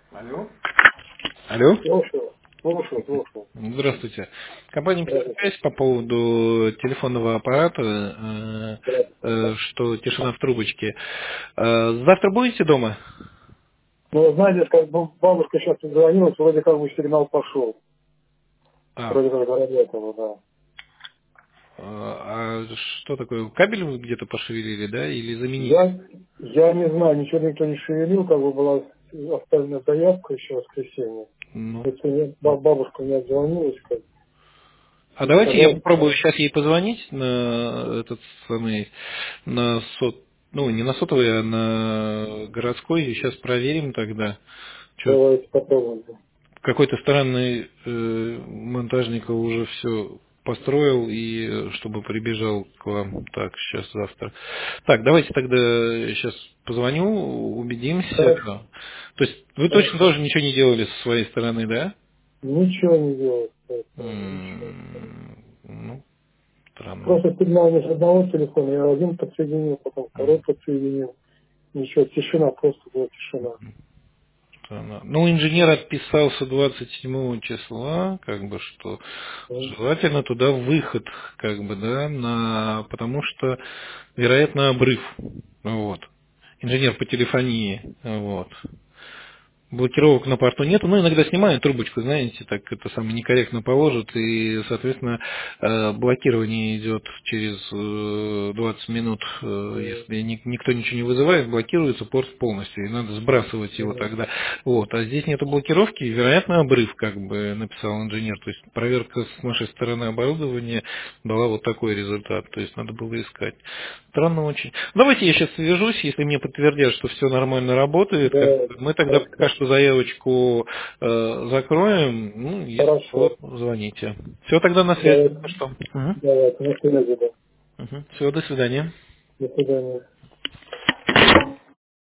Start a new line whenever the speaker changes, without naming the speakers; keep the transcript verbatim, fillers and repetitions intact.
Алло. Алло.
Слушаю, слушаю, слушаю.
Здравствуйте. Компания
Здравствуйте.
«Связь» по поводу телефонного аппарата,
Здравствуйте.
э, э, что тишина в трубочке. Э, Завтра будете дома?
Ну, знаете, как бы бабушка сейчас звонилась, вроде как бы сигнал пошел.
А,
Вроде как заработало, да.
э, а что такое? Кабель вы где-то пошевелили, да, или заменили?
Я, я не знаю, ничего никто не шевелил, как бы была оставлена заявка еще в воскресенье.
Ну.
Если нет, ба- бабушка мне отзвонилась, как,
А
и
давайте я
сказала,
попробую сейчас ей позвонить на этот самый, на сот, ну не на сотовый, а на городской, и сейчас проверим тогда. Что
давайте попробуем.
какой-то странный э, монтажник уже все построил, и э, чтобы прибежал к вам. Так, сейчас завтра. Так, давайте тогда сейчас позвоню, убедимся.
Хорошо,
То есть вы точно
хорошо.
тоже ничего не делали со своей стороны, да?
Ничего не делать. Поэтому ничего.
М, Ну, странно.
Просто сигнал не с одного телефона, я один подсоединил, потом второй подсоединил. Ничего, тишина, просто была тишина.
Странно. Ну, инженер отписался двадцать седьмого числа, как бы, что
М.
желательно туда выход, как бы, да, на, потому что, вероятно, обрыв. Вот. Инженер по телефонии. Вот. Блокировок на порту нету, ну иногда снимают трубочку, знаете, так это самое некорректно положат, и, соответственно, э, блокирование идет через э, двадцать минут, э,
М.
если ни- никто ничего не вызывает, блокируется порт полностью, и надо сбрасывать его
М.
тогда. Вот, а здесь нету блокировки, и, вероятно, обрыв, как бы написал инженер, то есть проверка с нашей стороны оборудования дала вот такой результат, то есть надо было искать. Странно очень. Давайте я сейчас свяжусь, если мне подтвердят, что все нормально работает, как
Да,
мы тогда пока
хорошо.
что заявочку э, закроем. Ну, если
Хорошо.
что, звоните. Все, тогда на связи.
Давайте,
Что? Угу.
давайте, на связи, да.
Угу. Все, до свидания.
До свидания.